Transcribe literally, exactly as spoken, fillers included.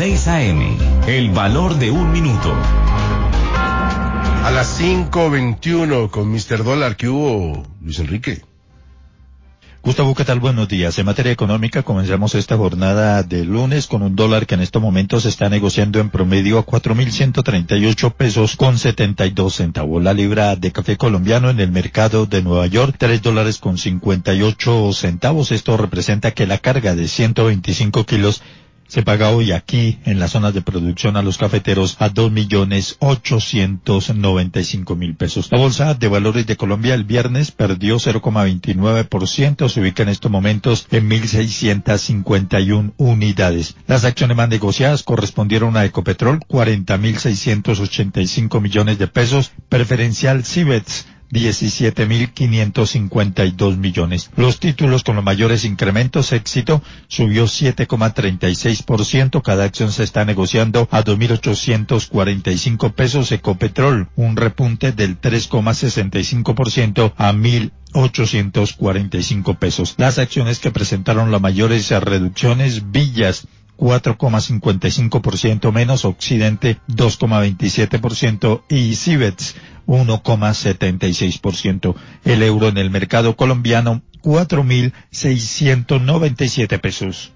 seis A M, el valor de un minuto. A las cinco veintiuno con mister Dólar, ¿qué hubo, Luis Enrique? Gustavo, ¿qué tal? Buenos días. En materia económica, comenzamos esta jornada de lunes con un dólar que en estos momentos se está negociando en promedio a cuatro mil ciento treinta y ocho pesos con setenta y dos centavos. La libra de café colombiano en el mercado de Nueva York, tres dólares con cincuenta y ocho centavos. Esto representa que la carga de ciento veinticinco kilos se paga hoy aquí en las zonas de producción a los cafeteros a dos millones ochocientos noventa y cinco mil pesos. La Bolsa de Valores de Colombia el viernes perdió cero coma veintinueve por ciento, se ubica en estos momentos en mil seiscientos cincuenta y una unidades. Las acciones más negociadas correspondieron a Ecopetrol, cuarenta mil seiscientos ochenta y cinco millones de pesos, preferencial Cibets, diecisiete mil quinientos cincuenta y dos millones. Los títulos con los mayores incrementos, Éxito subió siete coma treinta y seis por ciento, cada acción se está negociando a dos mil ochocientos cuarenta y cinco pesos. Ecopetrol, un repunte del tres coma sesenta y cinco por ciento a mil ochocientos cuarenta y cinco pesos. Las acciones que presentaron las mayores reducciones, Villas, cuatro coma cincuenta y cinco por ciento menos, Occidente dos coma veintisiete por ciento y Cibets uno coma setenta y seis por ciento. El euro en el mercado colombiano cuatro mil seiscientos noventa y siete pesos.